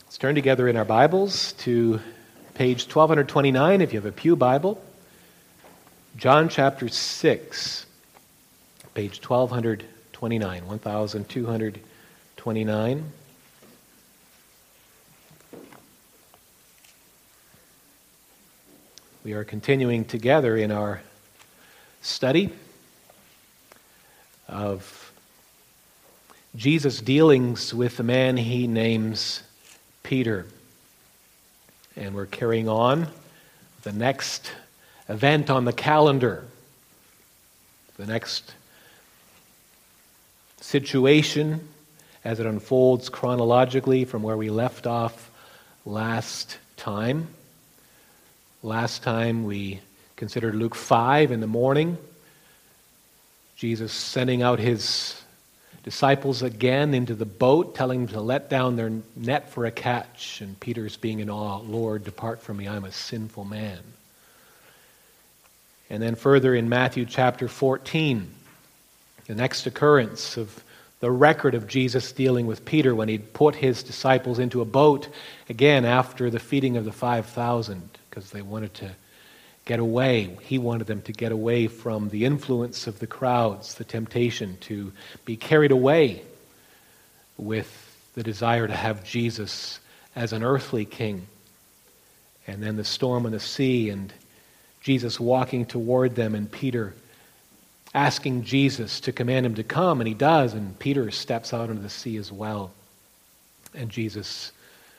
Let's turn together in our Bibles to page 1229 if you have a pew Bible. John chapter 6, page 1229, 1229. We are continuing together in our study of Jesus' dealings with the man he names Peter. And we're carrying on the next event on the calendar, the next situation as it unfolds chronologically from where we left off last time. Last time we considered Luke 5 in the morning, Jesus sending out his disciples again into the boat, telling them to let down their net for a catch, and Peter's being in awe, "Lord, depart from me, I'm a sinful man." And then further in Matthew chapter 14, the next occurrence of the record of Jesus dealing with Peter when he put his disciples into a boat, again after the feeding of the 5,000, because they wanted to get away. He wanted them to get away from the influence of the crowds, the temptation to be carried away with the desire to have Jesus as an earthly king. And then the storm on the sea and Jesus walking toward them and Peter asking Jesus to command him to come, and he does, and Peter steps out into the sea as well. And Jesus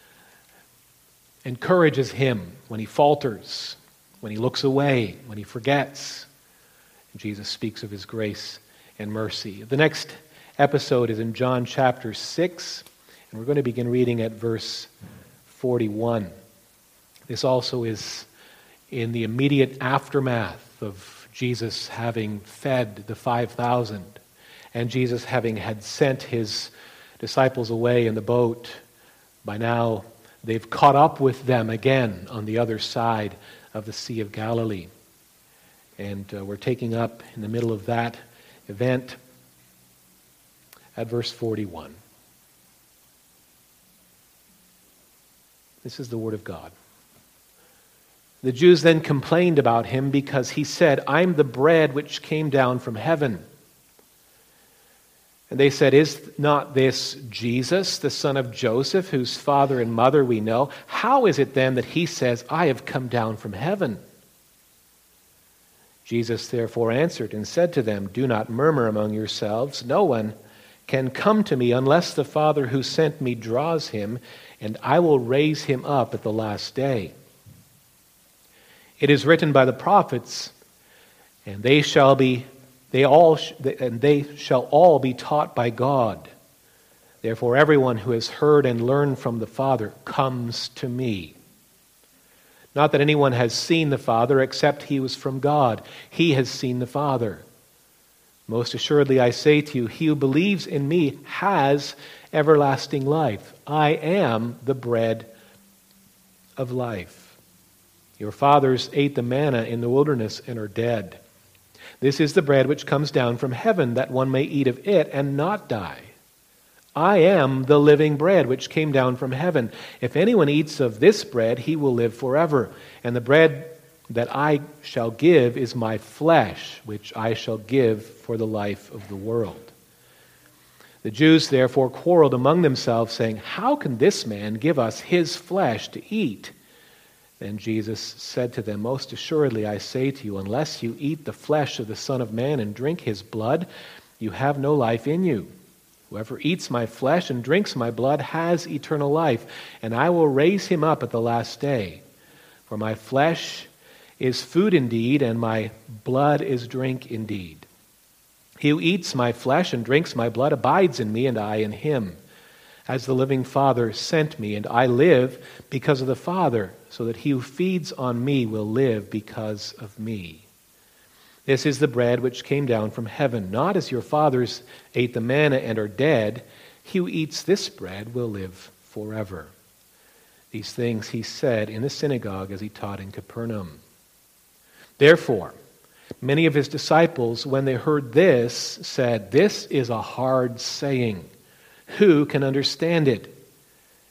encourages him when he falters, when he looks away, when he forgets. Jesus speaks of his grace and mercy. The next episode is in John chapter 6, and we're going to begin reading at verse 41. This also is in the immediate aftermath of Jesus having fed the 5,000, and Jesus having had sent his disciples away in the boat. By now, they've caught up with them again on the other side of the Sea of Galilee. And we're taking up in the middle of that event at verse 41. This is the word of God. The Jews then complained about him because he said, "I'm the bread which came down from heaven." And they said, "Is not this Jesus, the son of Joseph, whose father and mother we know? How is it then that he says, 'I have come down from heaven'?" Jesus therefore answered and said to them, "Do not murmur among yourselves. No one can come to me unless the Father who sent me draws him, and I will raise him up at the last day. It is written by the prophets, and they shall all be taught by God. Therefore everyone who has heard and learned from the Father comes to me. Not that anyone has seen the Father except he was from God. He has seen the Father. Most assuredly I say to you, he who believes in me has everlasting life. I am the bread of life. Your fathers ate the manna in the wilderness and are dead. This is the bread which comes down from heaven, that one may eat of it and not die. I am the living bread which came down from heaven. If anyone eats of this bread, he will live forever. And the bread that I shall give is my flesh, which I shall give for the life of the world." The Jews therefore quarreled among themselves, saying, "How can this man give us his flesh to eat?" Then Jesus said to them, "Most assuredly I say to you, unless you eat the flesh of the Son of Man and drink his blood, you have no life in you. Whoever eats my flesh and drinks my blood has eternal life, and I will raise him up at the last day. For my flesh is food indeed, and my blood is drink indeed. He who eats my flesh and drinks my blood abides in me, and I in him. As the living Father sent me, and I live because of the Father, so that he who feeds on me will live because of me. This is the bread which came down from heaven, not as your fathers ate the manna and are dead. He who eats this bread will live forever." These things he said in the synagogue as he taught in Capernaum. Therefore, many of his disciples, when they heard this, said, "This is a hard saying. Who can understand it?"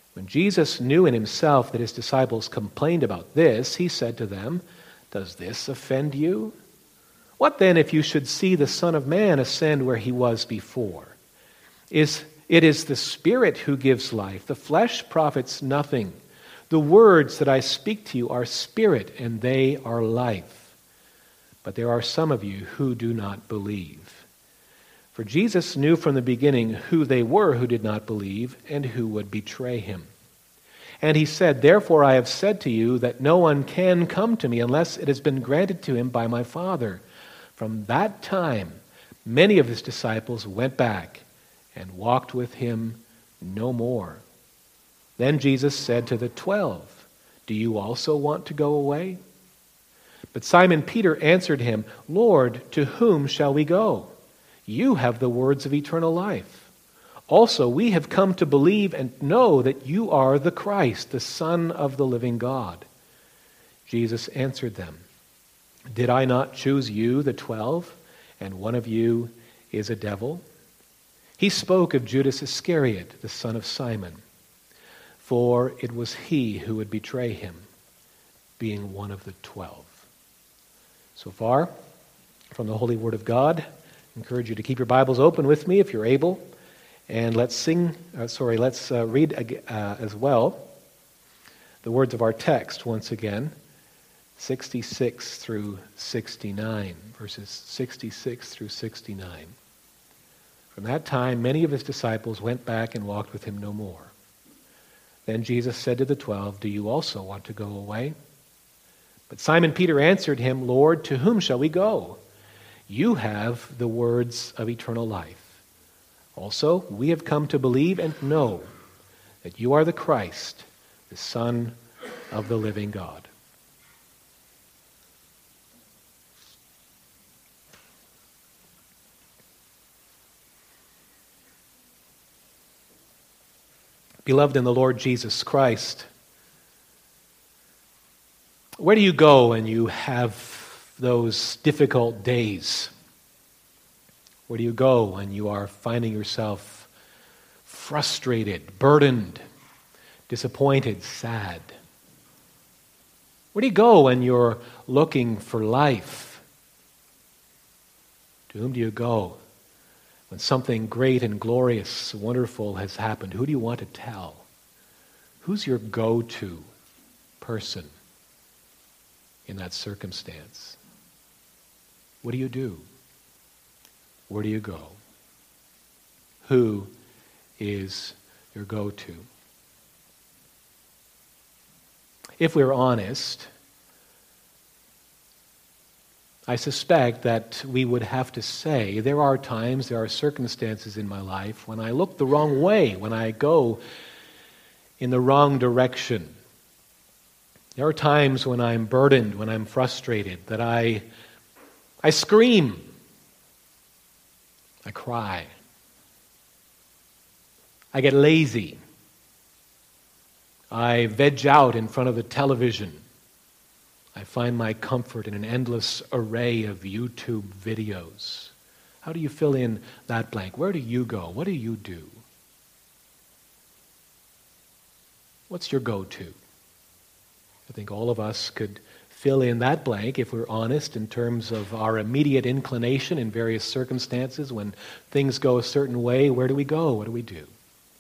When Jesus knew in himself that his disciples complained about this, he said to them, "Does this offend you? What then if you should see the Son of Man ascend where he was before? It is the Spirit who gives life. The flesh profits nothing. The words that I speak to you are spirit, and they are life. But there are some of you who do not believe." For Jesus knew from the beginning who they were who did not believe and who would betray him. And he said, "Therefore I have said to you that no one can come to me unless it has been granted to him by my Father." From that time, many of his disciples went back and walked with him no more. Then Jesus said to the 12, "Do you also want to go away?" But Simon Peter answered him, "Lord, to whom shall we go? You have the words of eternal life. Also, we have come to believe and know that you are the Christ, the Son of the living God." Jesus answered them, "Did I not choose you, the 12, and one of you is a devil?" He spoke of Judas Iscariot, the son of Simon, for it was he who would betray him, being one of the 12. So far, from the Holy Word of God, I encourage you to keep your Bibles open with me if you're able, and let's read as well the words of our text once again, 66 through 69, verses 66 through 69. From that time, many of his disciples went back and walked with him no more. Then Jesus said to the 12, "Do you also want to go away?" But Simon Peter answered him, "Lord, to whom shall we go? You have the words of eternal life. Also, we have come to believe and know that you are the Christ, the Son of the living God." Beloved in the Lord Jesus Christ, where do you go when you have those difficult days? Where do you go when you are finding yourself frustrated, burdened, disappointed, sad? Where do you go when you're looking for life? To whom do you go when something great and glorious, wonderful has happened? Who do you want to tell? Who's your go-to person in that circumstance? What do you do? Where do you go? Who is your go-to? If we're honest, I suspect that we would have to say there are times, there are circumstances in my life when I look the wrong way, when I go in the wrong direction. There are times when I'm burdened, when I'm frustrated, that I scream, I cry, I get lazy, I veg out in front of the television. I find my comfort in an endless array of YouTube videos. How do you fill in that blank? Where do you go? What do you do? What's your go-to? I think all of us could fill in that blank if we're honest in terms of our immediate inclination in various circumstances. When things go a certain way, where do we go? What do we do?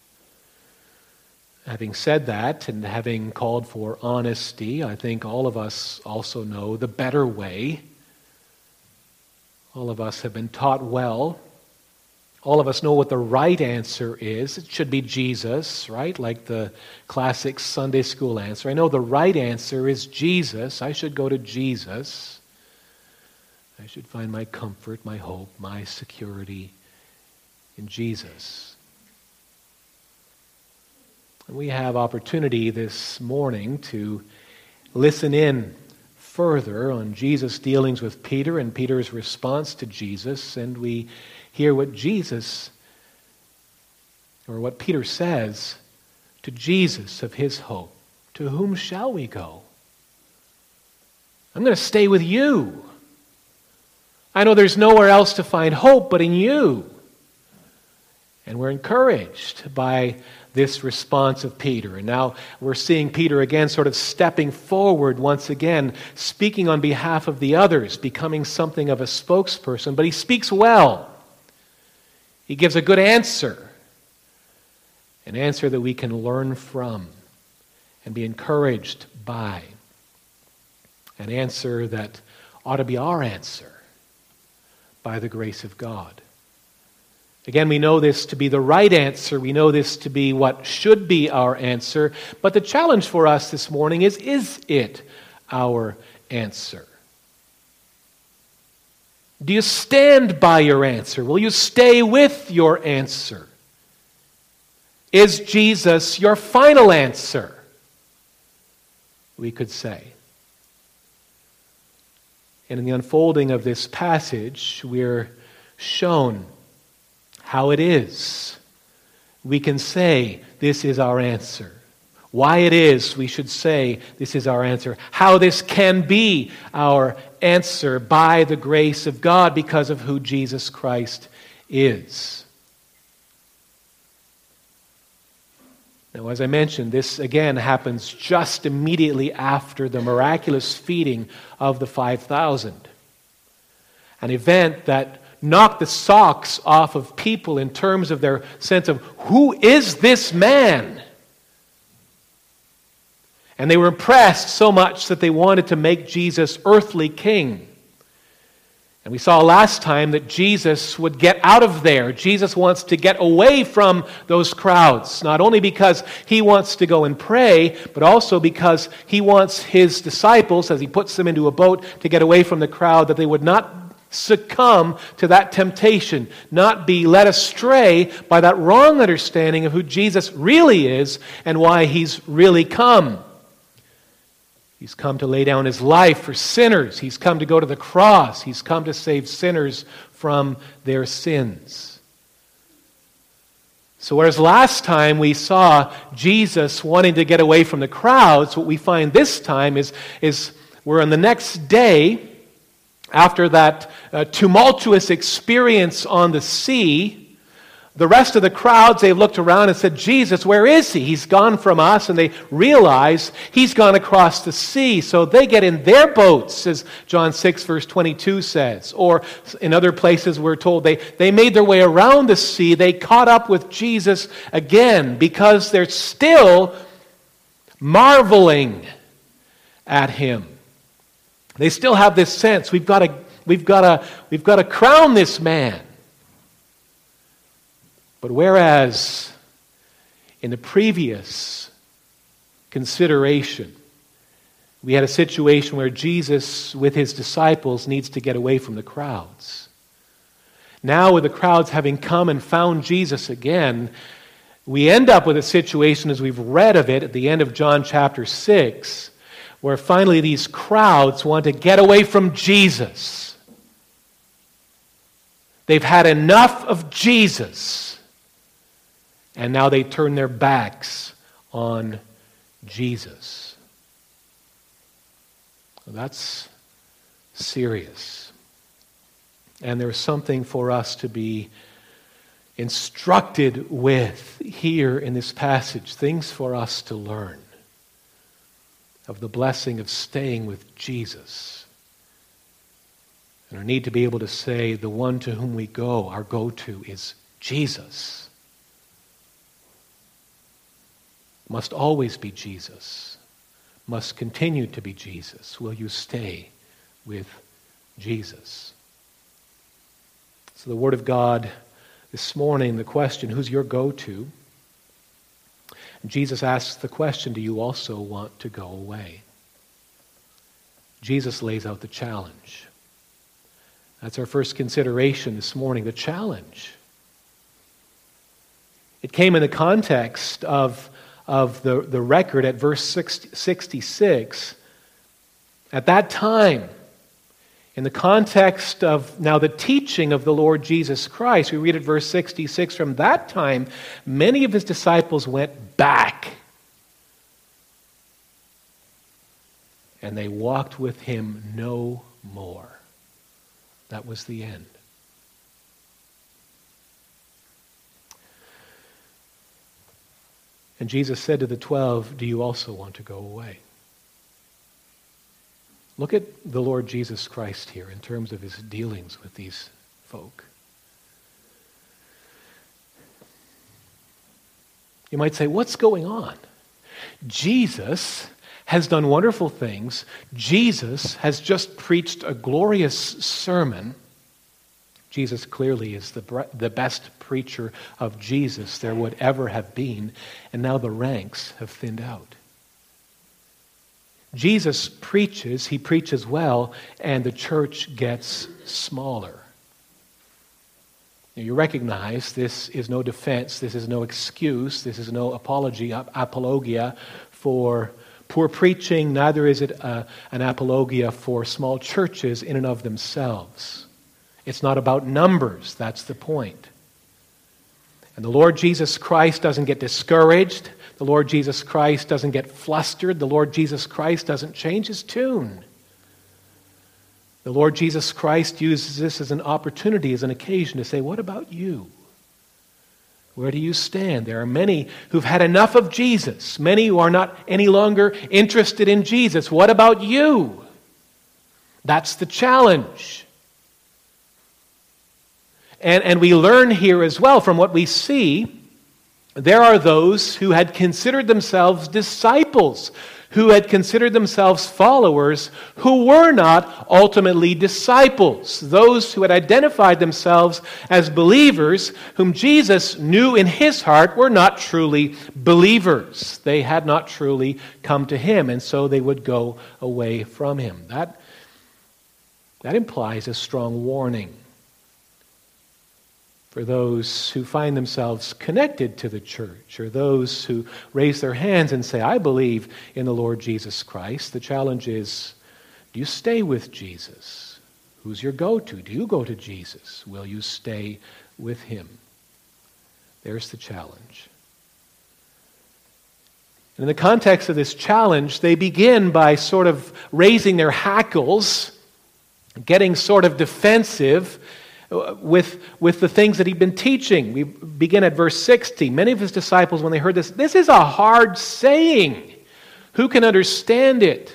Having said that, and having called for honesty, I think all of us also know the better way. All of us have been taught well. All of us know what the right answer is. It should be Jesus, right? Like the classic Sunday school answer. I know the right answer is Jesus. I should go to Jesus. I should find my comfort, my hope, my security in Jesus. And we have opportunity this morning to listen in further on Jesus' dealings with Peter and Peter's response to Jesus, and we hear what Jesus, or what Peter says to Jesus of his hope. To whom shall we go? I'm going to stay with you. I know there's nowhere else to find hope but in you. And we're encouraged by this response of Peter. And now we're seeing Peter again sort of stepping forward once again, speaking on behalf of the others, becoming something of a spokesperson. But he speaks well. He gives a good answer. An answer that we can learn from and be encouraged by. An answer that ought to be our answer by the grace of God. Again, we know this to be the right answer. We know this to be what should be our answer. But the challenge for us this morning is it our answer? Do you stand by your answer? Will you stay with your answer? Is Jesus your final answer? We could say. And in the unfolding of this passage, we're shown how it is. We can say, this is our answer. Why it is we should say, this is our answer. How this can be our answer by the grace of God because of who Jesus Christ is. Now, as I mentioned, this again happens just immediately after the miraculous feeding of the 5,000. An event that knocked the socks off of people in terms of their sense of, who is this man? And they were impressed so much that they wanted to make Jesus earthly king. And we saw last time that Jesus would get out of there. Jesus wants to get away from those crowds, not only because he wants to go and pray, but also because he wants his disciples, as he puts them into a boat, to get away from the crowd, that they would not succumb to that temptation, not be led astray by that wrong understanding of who Jesus really is and why he's really come. He's come to lay down his life for sinners. He's come to go to the cross. He's come to save sinners from their sins. So whereas last time we saw Jesus wanting to get away from the crowds, what we find this time is we're on the next day after that tumultuous experience on the sea. The rest of the crowds, they've looked around and said, Jesus, where is he? He's gone from us. And they realize he's gone across the sea. So they get in their boats, as John 6, verse 22 says. Or in other places we're told they made their way around the sea. They caught up with Jesus again because they're still marveling at him. They still have this sense, we've got to crown this man. But whereas in the previous consideration, we had a situation where Jesus, with his disciples, needs to get away from the crowds. Now, with the crowds having come and found Jesus again, we end up with a situation, as we've read of it at the end of John chapter 6, where finally these crowds want to get away from Jesus. They've had enough of Jesus. And now they turn their backs on Jesus. Well, that's serious. And there's something for us to be instructed with here in this passage. Things for us to learn of the blessing of staying with Jesus. And our need to be able to say, the one to whom we go, our go-to is Jesus. Must always be Jesus, must continue to be Jesus. Will you stay with Jesus? So the Word of God this morning, the question, who's your go-to? And Jesus asks the question, do you also want to go away? Jesus lays out the challenge. That's our first consideration this morning, the challenge. It came in the context of the record at verse 66. At that time, in the context of now the teaching of the Lord Jesus Christ, we read at verse 66, from that time, many of his disciples went back. And they walked with him no more. That was the end. And Jesus said to the 12, do you also want to go away? Look at the Lord Jesus Christ here in terms of his dealings with these folk. You might say, what's going on? Jesus has done wonderful things. Jesus has just preached a glorious sermon. Jesus clearly is the best preacher of Jesus there would ever have been, and now the ranks have thinned out. Jesus preaches, he preaches well, and the church gets smaller. You recognize this is no defense, this is no excuse, this is no apologia for poor preaching, neither is it an apologia for small churches in and of themselves. It's not about numbers, that's the point. And the Lord Jesus Christ doesn't get discouraged. The Lord Jesus Christ doesn't get flustered. The Lord Jesus Christ doesn't change his tune. The Lord Jesus Christ uses this as an opportunity, as an occasion to say, what about you? Where do you stand? There are many who've had enough of Jesus. Many who are not any longer interested in Jesus. What about you? That's the challenge. And we learn here as well from what we see, there are those who had considered themselves disciples, who had considered themselves followers, who were not ultimately disciples. Those who had identified themselves as believers, whom Jesus knew in his heart were not truly believers. They had not truly come to him, and so they would go away from him. That implies a strong warning for those who find themselves connected to the church, or those who raise their hands and say, I believe in the Lord Jesus Christ. The challenge is, do you stay with Jesus? Who's your go-to? Do you go to Jesus? Will you stay with him? There's the challenge. And in the context of this challenge, they begin by sort of raising their hackles, getting sort of defensive, with the things that he'd been teaching. We begin at verse 60. Many of his disciples, when they heard this is a hard saying. Who can understand it?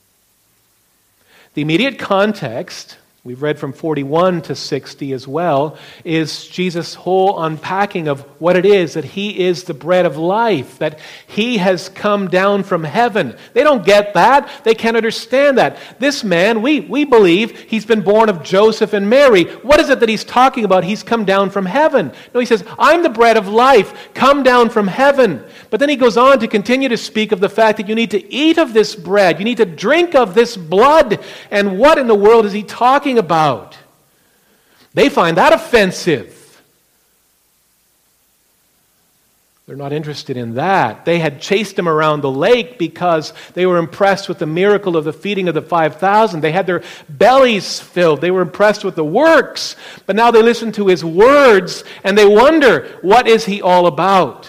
The immediate context, we've read from 41 to 60 as well, is Jesus' whole unpacking of what it is that he is the bread of life, that he has come down from heaven. They don't get that. They can't understand that. This man, we believe he's been born of Joseph and Mary. What is it that he's talking about? He's come down from heaven. No, he says, I'm the bread of life, come down from heaven. But then he goes on to continue to speak of the fact that you need to eat of this bread, you need to drink of this blood. And what in the world is he talking about? They find that offensive. They're not interested in that. They had chased him around the lake because they were impressed with the miracle of the feeding of the 5,000. They had their bellies filled. They were impressed with the works. But now they listen to his words and they wonder, what is he all about?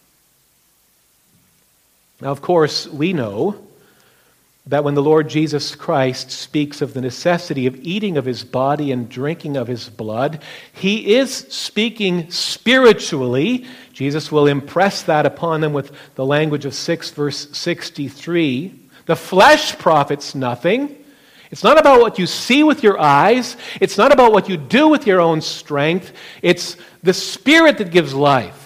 Now, of course, we know that when the Lord Jesus Christ speaks of the necessity of eating of his body and drinking of his blood, he is speaking spiritually. Jesus will impress that upon them with the language of 6 verse 63. The flesh profits nothing. It's not about what you see with your eyes. It's not about what you do with your own strength. It's the Spirit that gives life.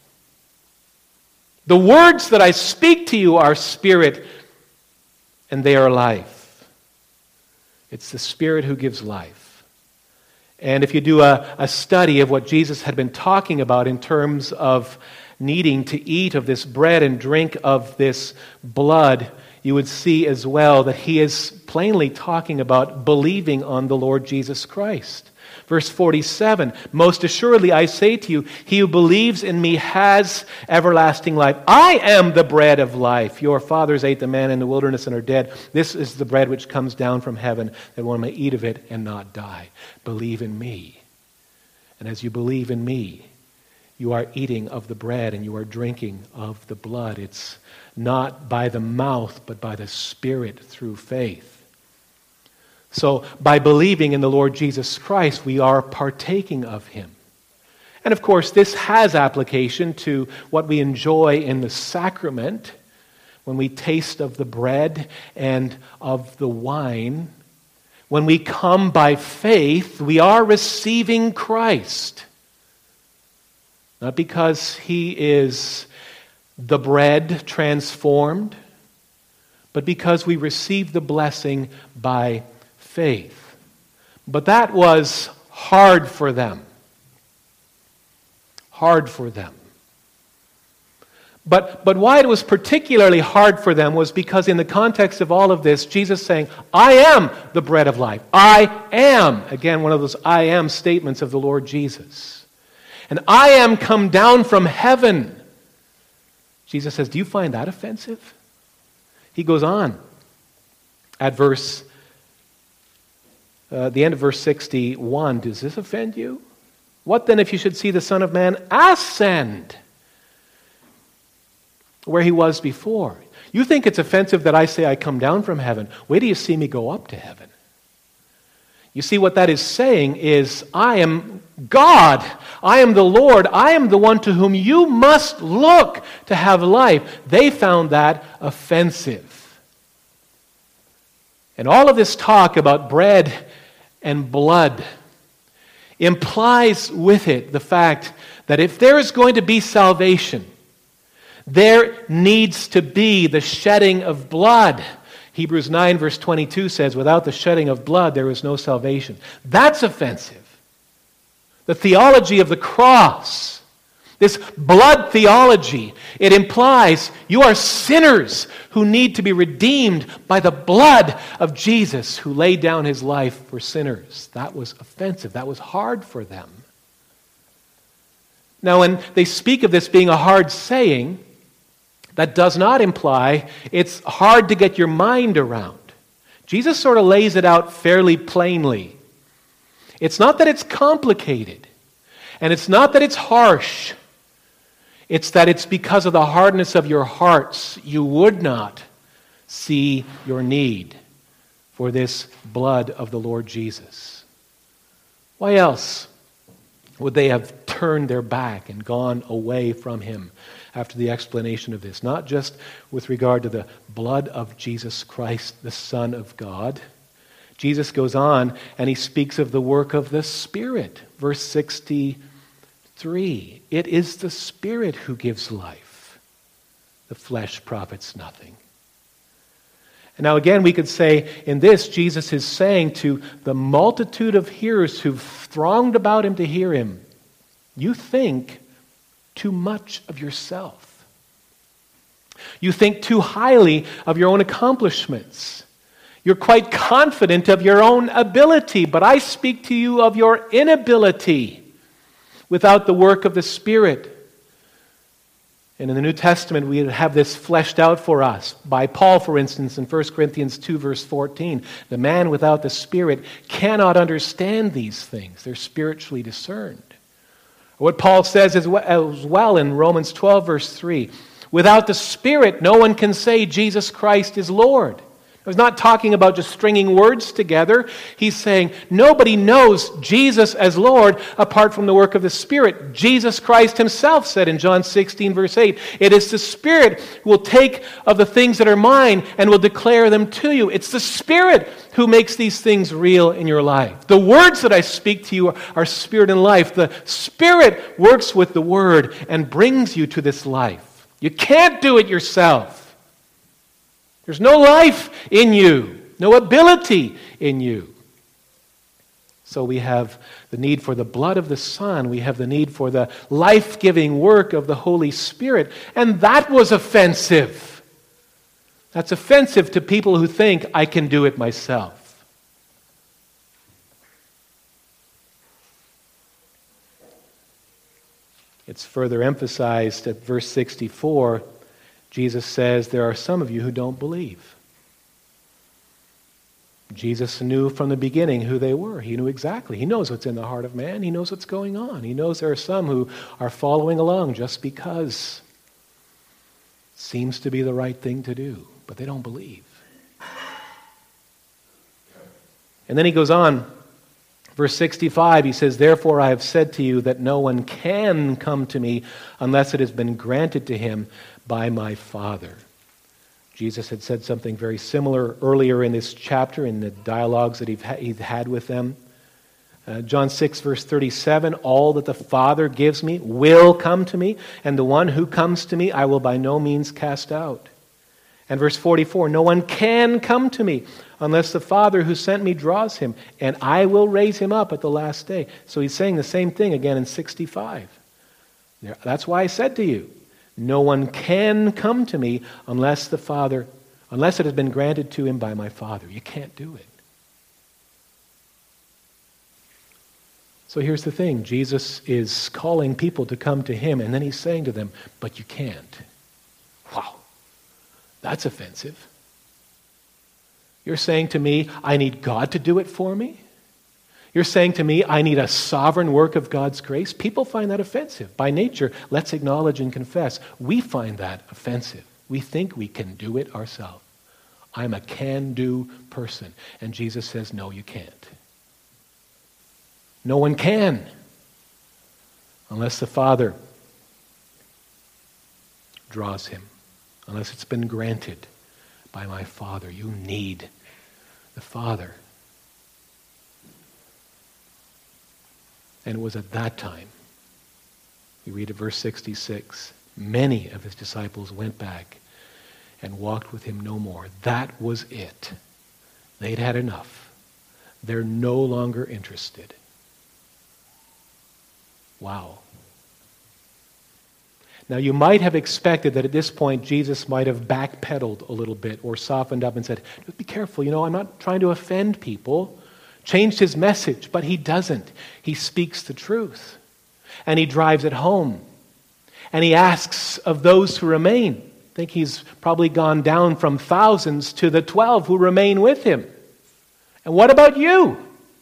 The words that I speak to you are spirit, and they are life. It's the Spirit who gives life. And if you do a study of what Jesus had been talking about in terms of needing to eat of this bread and drink of this blood, you would see as well that he is plainly talking about believing on the Lord Jesus Christ. Verse 47, most assuredly I say to you, he who believes in me has everlasting life. I am the bread of life. Your fathers ate the manna in the wilderness and are dead. This is the bread which comes down from heaven, that one may eat of it and not die. Believe in me. And as you believe in me, you are eating of the bread and you are drinking of the blood. It's not by the mouth, but by the Spirit through faith. So by believing in the Lord Jesus Christ, we are partaking of him. And of course, this has application to what we enjoy in the sacrament when we taste of the bread and of the wine. When we come by faith, we are receiving Christ. Not because he is the bread transformed, but because we receive the blessing by faith. But that was hard for them. Hard for them. But why it was particularly hard for them was because in the context of all of this, Jesus saying, I am the bread of life. I am. Again, one of those I am statements of the Lord Jesus. And I am come down from heaven. Jesus says, do you find that offensive? He goes on at the end of verse 61. Does this offend you? What then if you should see the Son of Man ascend where he was before? You think it's offensive that I say I come down from heaven. Wait till you see me go up to heaven. You see, what that is saying is, I am God. I am the Lord. I am the one to whom you must look to have life. They found that offensive. And all of this talk about bread and blood implies with it the fact that if there is going to be salvation, there needs to be the shedding of blood. Hebrews 9 verse 22 says, without the shedding of blood, there is no salvation. That's offensive. The theology of the cross, this blood theology, it implies you are sinners who need to be redeemed by the blood of Jesus who laid down his life for sinners. That was offensive. That was hard for them. Now, when they speak of this being a hard saying, that does not imply it's hard to get your mind around. Jesus sort of lays it out fairly plainly. It's not that it's complicated, and it's not that it's harsh. It's that it's because of the hardness of your hearts you would not see your need for this blood of the Lord Jesus. Why else would they have turned their back and gone away from him after the explanation of this? Not just with regard to the blood of Jesus Christ, the Son of God. Jesus goes on and he speaks of the work of the Spirit. Verse 63, it is the Spirit who gives life. The flesh profits nothing. And now again, we could say in this, Jesus is saying to the multitude of hearers who've thronged about him to hear him, you think too much of yourself. You think too highly of your own accomplishments. You're quite confident of your own ability, but I speak to you of your inability without the work of the Spirit. And in the New Testament, we have this fleshed out for us by Paul, for instance, in 1 Corinthians 2, verse 14. The man without the Spirit cannot understand these things. They're spiritually discerned. What Paul says as well in Romans 12, verse 3. Without the Spirit, no one can say Jesus Christ is Lord. He's not talking about just stringing words together. He's saying nobody knows Jesus as Lord apart from the work of the Spirit. Jesus Christ himself said in John 16, verse 8, it is the Spirit who will take of the things that are mine and will declare them to you. It's the Spirit who makes these things real in your life. The words that I speak to you are spirit and life. The Spirit works with the Word and brings you to this life. You can't do it yourself. There's no life in you, no ability in you. So we have the need for the blood of the Son. We have the need for the life-giving work of the Holy Spirit. And that was offensive. That's offensive to people who think, I can do it myself. It's further emphasized at verse 64. Jesus says, there are some of you who don't believe. Jesus knew from the beginning who they were. He knew exactly. He knows what's in the heart of man. He knows what's going on. He knows there are some who are following along just because it seems to be the right thing to do, but they don't believe. And then he goes on Verse 65, he says, "Therefore I have said to you that no one can come to me unless it has been granted to him by my Father." Jesus had said something very similar earlier in this chapter in the dialogues that he'd had with them. John 6, verse 37, "All that the Father gives me will come to me, and the one who comes to me I will by no means cast out." And verse 44, "No one can come to me unless the Father who sent me draws him, and I will raise him up at the last day." So he's saying the same thing again in 65. That's why I said to you, no one can come to me unless it has been granted to him by my Father. You can't do it. So here's the thing. Jesus is calling people to come to him, and then he's saying to them, but you can't. Wow, that's offensive. You're saying to me, I need God to do it for me? You're saying to me, I need a sovereign work of God's grace? People find that offensive. By nature, let's acknowledge and confess, we find that offensive. We think we can do it ourselves. I'm a can-do person. And Jesus says, no, you can't. No one can unless the Father draws him, unless it's been granted by my Father. You need the Father. And it was at that time, we read at verse 66, many of his disciples went back and walked with him no more. That was it. They'd had enough. They're no longer interested. Wow. Now you might have expected that at this point Jesus might have backpedaled a little bit or softened up and said, be careful, I'm not trying to offend people. Changed his message, but he doesn't. He speaks the truth. And he drives it home. And he asks of those who remain. I think he's probably gone down from thousands to the 12 who remain with him. And what about you?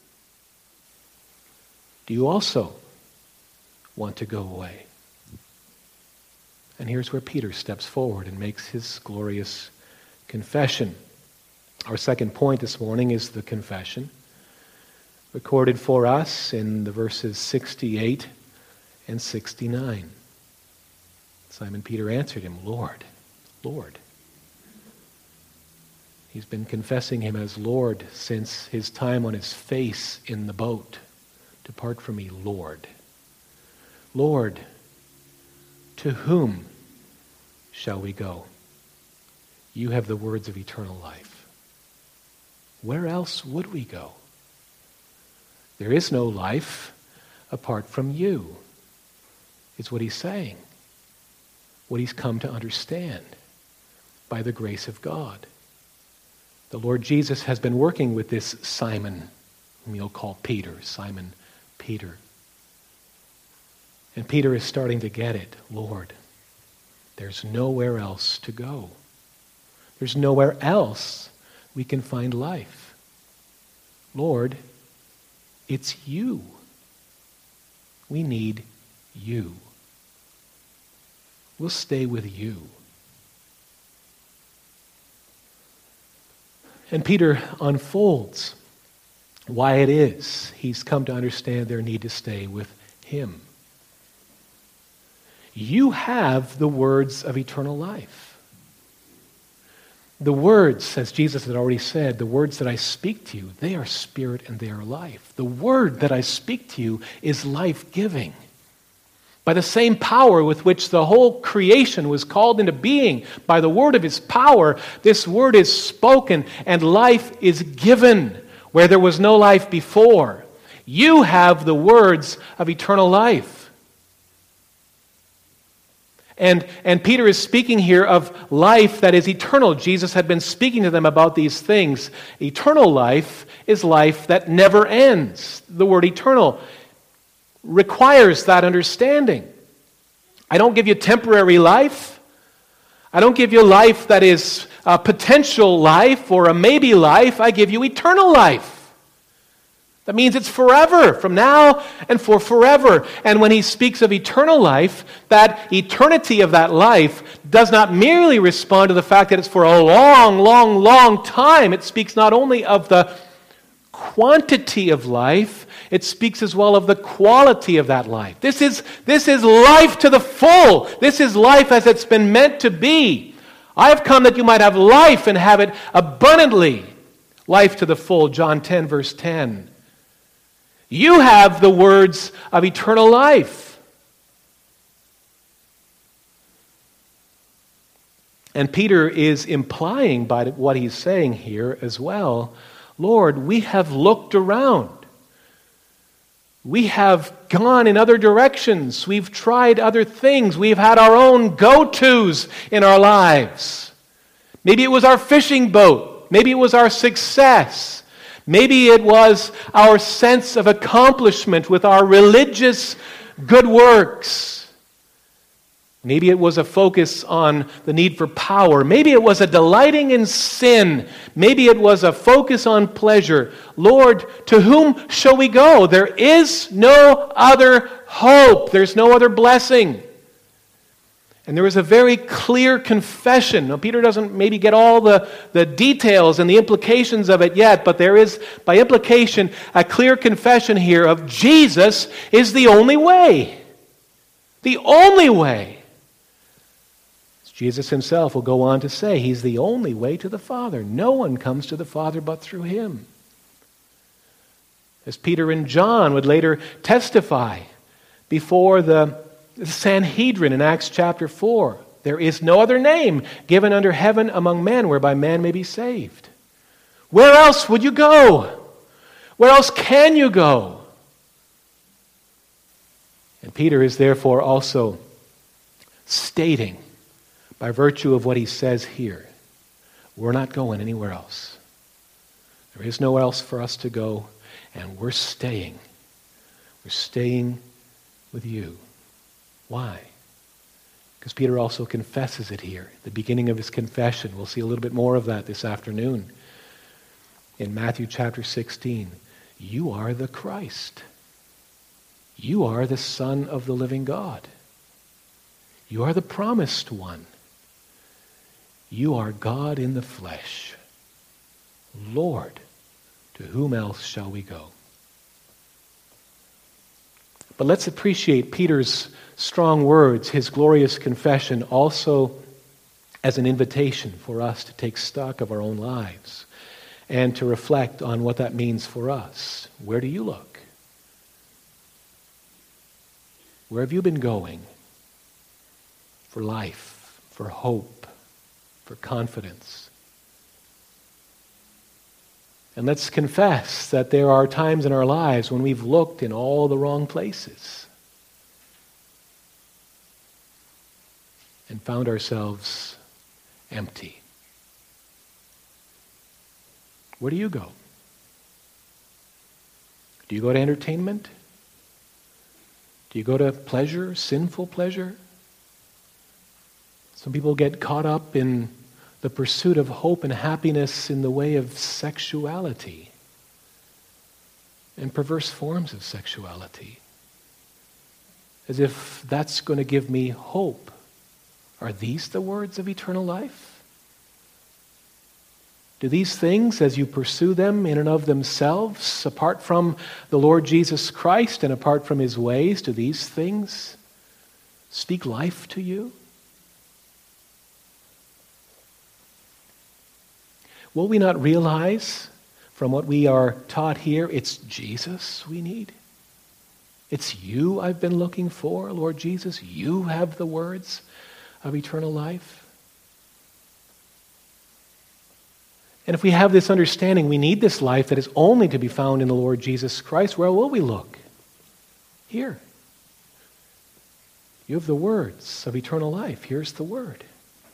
Do you also want to go away? And here's where Peter steps forward and makes his glorious confession. Our second point this morning is the confession, recorded for us in the verses 68 and 69. Simon Peter answered him, Lord, Lord. He's been confessing him as Lord since his time on his face in the boat. Depart from me, Lord. Lord, to whom shall we go? You have the words of eternal life. Where else would we go? There is no life apart from you, is what he's saying. What he's come to understand by the grace of God. The Lord Jesus has been working with this Simon, whom you'll call Peter, Simon Peter. And Peter is starting to get it. Lord, there's nowhere else to go. There's nowhere else we can find life. Lord, it's you. We need you. We'll stay with you. And Peter unfolds why it is he's come to understand their need to stay with him. You have the words of eternal life. The words, as Jesus had already said, the words that I speak to you, they are spirit and they are life. The word that I speak to you is life-giving. By the same power with which the whole creation was called into being, by the word of his power, this word is spoken and life is given where there was no life before. You have the words of eternal life. And Peter is speaking here of life that is eternal. Jesus had been speaking to them about these things. Eternal life is life that never ends. The word eternal requires that understanding. I don't give you temporary life. I don't give you life that is a potential life or a maybe life. I give you eternal life. That means it's forever, from now and for forever. And when he speaks of eternal life, that eternity of that life does not merely respond to the fact that it's for a long, long, long time. It speaks not only of the quantity of life, it speaks as well of the quality of that life. This is life to the full. This is life as it's been meant to be. I have come that you might have life and have it abundantly. Life to the full, John 10, verse 10. You have the words of eternal life. And Peter is implying by what he's saying here as well, Lord, we have looked around. We have gone in other directions. We've tried other things. We've had our own go-tos in our lives. Maybe it was our fishing boat. Maybe it was our success. Maybe it was our sense of accomplishment with our religious good works. Maybe it was a focus on the need for power. Maybe it was a delighting in sin. Maybe it was a focus on pleasure. Lord, to whom shall we go? There is no other hope. There's no other blessing. And there is a very clear confession. Now, Peter doesn't maybe get all the details and the implications of it yet, but there is, by implication, a clear confession here of Jesus is the only way. The only way. Jesus himself will go on to say he's the only way to the Father. No one comes to the Father but through him. As Peter and John would later testify before the Sanhedrin in Acts chapter 4, there is no other name given under heaven among men whereby man may be saved. Where else would you go? Where else can you go? And Peter is therefore also stating, by virtue of what he says here, we're not going anywhere else. There is nowhere else for us to go, and we're staying. We're staying with you. Why? Because Peter also confesses it here. At the beginning of his confession, we'll see a little bit more of that this afternoon. In Matthew chapter 16, you are the Christ. You are the Son of the living God. You are the promised one. You are God in the flesh. Lord, to whom else shall we go? But let's appreciate Peter's strong words, his glorious confession, also as an invitation for us to take stock of our own lives and to reflect on what that means for us. Where do you look? Where have you been going for life, for hope, for confidence? And let's confess that there are times in our lives when we've looked in all the wrong places and found ourselves empty. Where do you go? Do you go to entertainment? Do you go to pleasure, sinful pleasure? Some people get caught up in the pursuit of hope and happiness in the way of sexuality and perverse forms of sexuality, as if that's going to give me hope. Are these the words of eternal life? Do these things, as you pursue them in and of themselves, apart from the Lord Jesus Christ and apart from his ways, do these things speak life to you? Will we not realize from what we are taught here, it's Jesus we need? It's you I've been looking for, Lord Jesus. You have the words of eternal life. And if we have this understanding, we need this life that is only to be found in the Lord Jesus Christ. Where will we look? Here. You have the words of eternal life. Here's the word.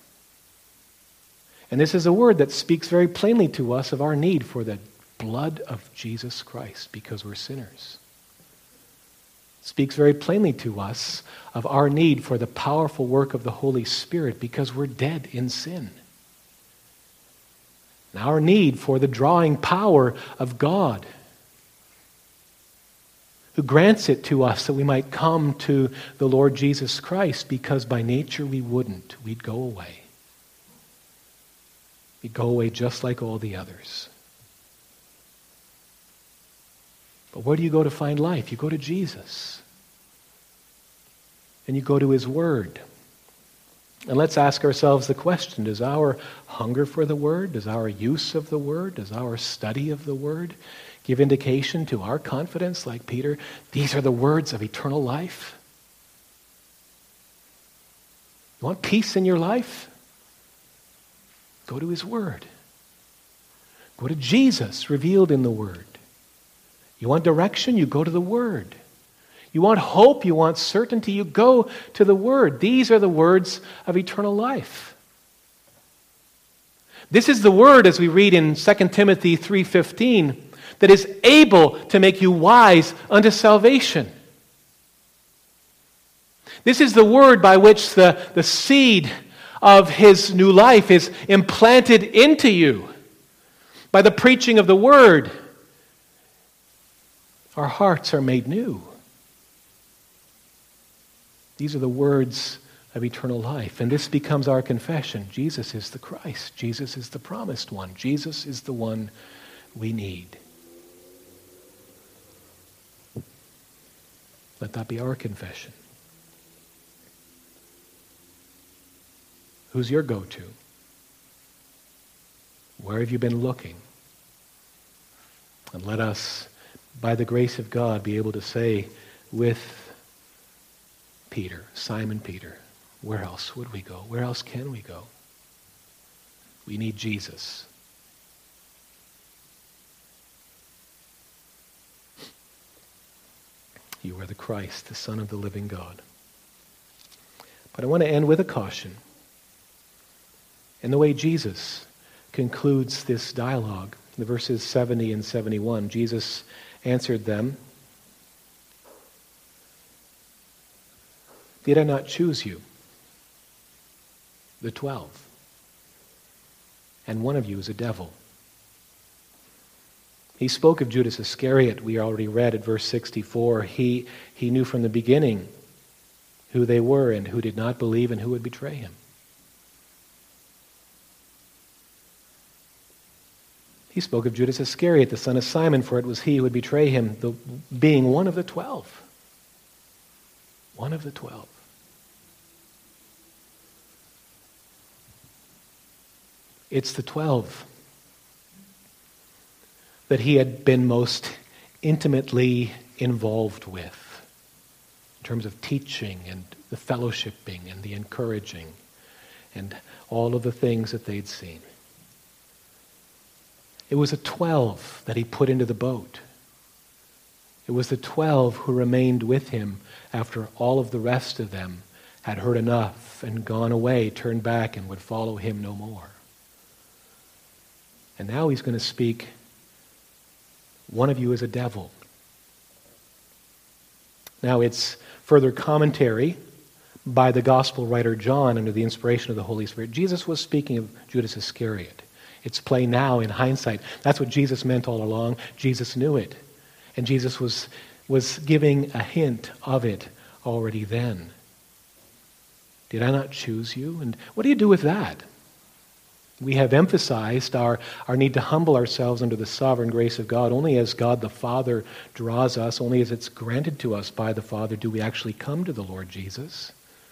And this is a word that speaks very plainly to us of our need for the blood of Jesus Christ because we're sinners. It speaks very plainly to us of our need for the powerful work of the Holy Spirit because we're dead in sin. And our need for the drawing power of God, who grants it to us that we might come to the Lord Jesus Christ, because by nature we wouldn't. We'd go away. We'd go away just like all the others. But where do you go to find life? You go to Jesus. And you go to his word. And let's ask ourselves the question, does our hunger for the word, does our use of the word, does our study of the word give indication to our confidence like Peter? These are the words of eternal life. You want peace in your life? Go to his word. Go to Jesus revealed in the word. You want direction? You go to the word. You want hope? You want certainty? You go to the word. These are the words of eternal life. This is the word, as we read in 2 Timothy 3:15, that is able to make you wise unto salvation. This is the word by which the seed of his new life is implanted into you. By the preaching of the word, our hearts are made new. These are the words of eternal life. And this becomes our confession. Jesus is the Christ. Jesus is the promised one. Jesus is the one we need. Let that be our confession. Who's your go-to? Where have you been looking? And let us, by the grace of God, be able to say with Peter, Simon Peter, where else would we go? Where else can we go? We need Jesus. You are the Christ, the Son of the living God. But I want to end with a caution. In the way Jesus concludes this dialogue, the verses 70 and 71, Jesus answered them, "Did I not choose you, the 12? And one of you is a devil." He spoke of Judas Iscariot. We already read at verse 64. He knew from the beginning who they were and who did not believe and who would betray him. He spoke of Judas Iscariot, the son of Simon, for it was he who would betray him, being one of the 12. One of the 12. It's the 12 that he had been most intimately involved with in terms of teaching and the fellowshipping and the encouraging and all of the things that they'd seen. It was the 12 that he put into the boat. It was the 12 who remained with him after all of the rest of them had heard enough and gone away, turned back, and would follow him no more. And now he's going to speak, one of you is a devil. Now it's further commentary by the gospel writer John under the inspiration of the Holy Spirit. Jesus was speaking of Judas Iscariot. It's plain now in hindsight. That's what Jesus meant all along. Jesus knew it. And Jesus was giving a hint of it already then. Did I not choose you? And what do you do with that? We have emphasized our need to humble ourselves under the sovereign grace of God. Only as God the Father draws us, only as it's granted to us by the Father, do we actually come to the Lord Jesus.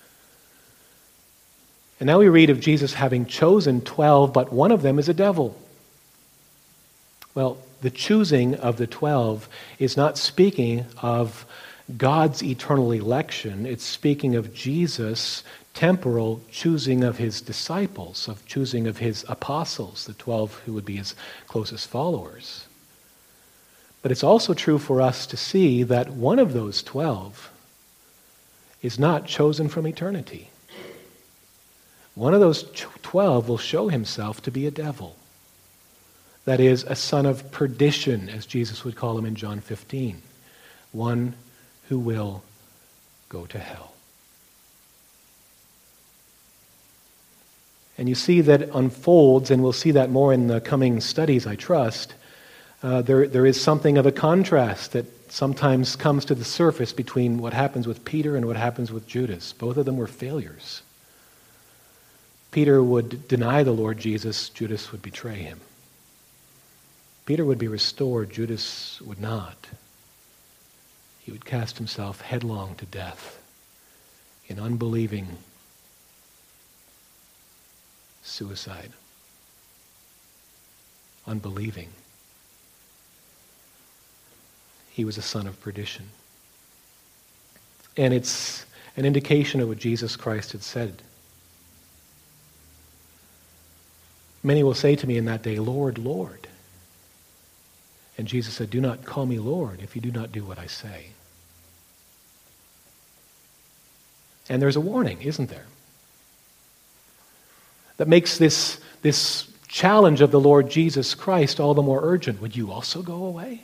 And now we read of Jesus having chosen 12, but one of them is a devil. Well, the choosing of the 12 is not speaking of God's eternal election. It's speaking of Jesus' temporal choosing of his disciples, of choosing of his apostles, the 12 who would be his closest followers. But it's also true for us to see that one of those 12 is not chosen from eternity. One of those 12 will show himself to be a devil. That is, a son of perdition, as Jesus would call him in John 15. One who will go to hell. And you see that unfolds, and we'll see that more in the coming studies, I trust. There is something of a contrast that sometimes comes to the surface between what happens with Peter and what happens with Judas. Both of them were failures. Peter would deny the Lord Jesus, Judas would betray him. Peter would be restored, Judas would not. he would cast himself headlong to death in unbelieving suicide. Unbelieving. He was a son of perdition. And it's an indication of what Jesus Christ had said. Many will say to me in that day, Lord, Lord. And Jesus said, do not call me Lord if you do not do what I say. And there's a warning, isn't there? That makes this challenge of the Lord Jesus Christ all the more urgent. Would you also go away?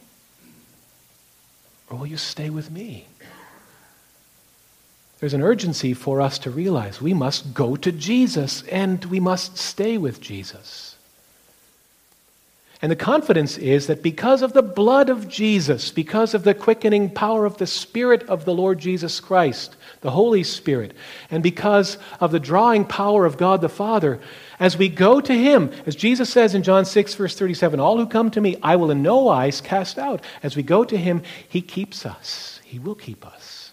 Or will you stay with me? There's an urgency for us to realize we must go to Jesus and we must stay with Jesus. And the confidence is that because of the blood of Jesus, because of the quickening power of the Spirit of the Lord Jesus Christ, the Holy Spirit, and because of the drawing power of God the Father, as we go to Him, as Jesus says in John 6, verse 37, all who come to me, I will in no wise cast out. As we go to Him, He keeps us. He will keep us.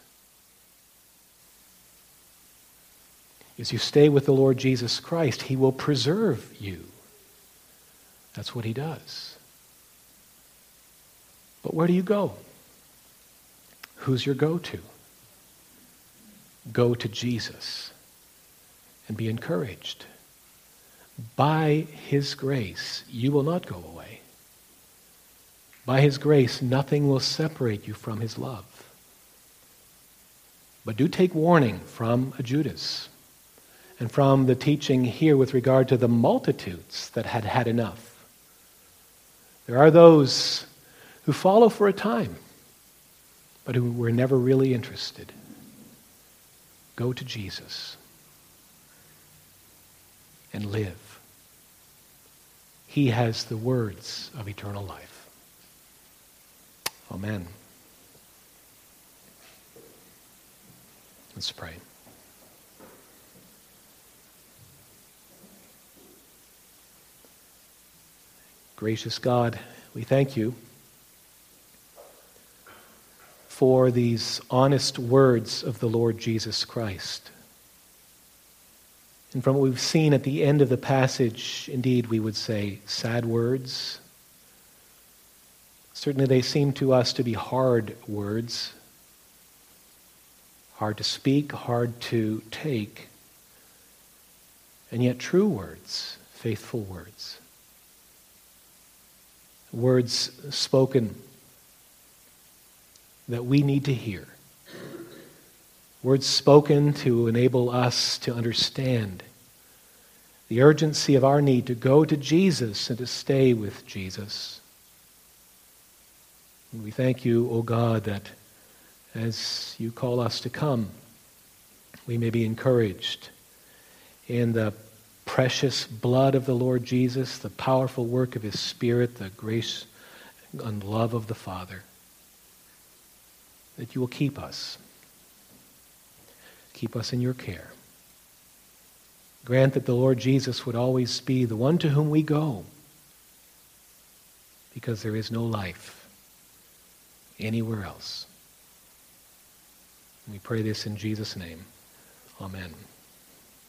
As you stay with the Lord Jesus Christ, He will preserve you. That's what He does. But where do you go? Who's your go-to? Go to Jesus and be encouraged. By His grace, you will not go away. By His grace, nothing will separate you from His love. But do take warning from a Judas and from the teaching here with regard to the multitudes that had had enough. There are those who follow for a time, but who were never really interested. Go to Jesus and live. He has the words of eternal life. Amen. Let's pray. Gracious God, we thank you for these honest words of the Lord Jesus Christ. And from what we've seen at the end of the passage, indeed we would say sad words. Certainly they seem to us to be hard words, hard to speak, hard to take, and yet true words, faithful words. Words spoken that we need to hear. Words spoken to enable us to understand the urgency of our need to go to Jesus and to stay with Jesus. And we thank you, O God, that as you call us to come, we may be encouraged in the precious blood of the Lord Jesus, the powerful work of His Spirit, the grace and love of the Father, that you will keep us. Keep us in your care. Grant that the Lord Jesus would always be the one to whom we go, because there is no life anywhere else. And we pray this in Jesus' name. Amen.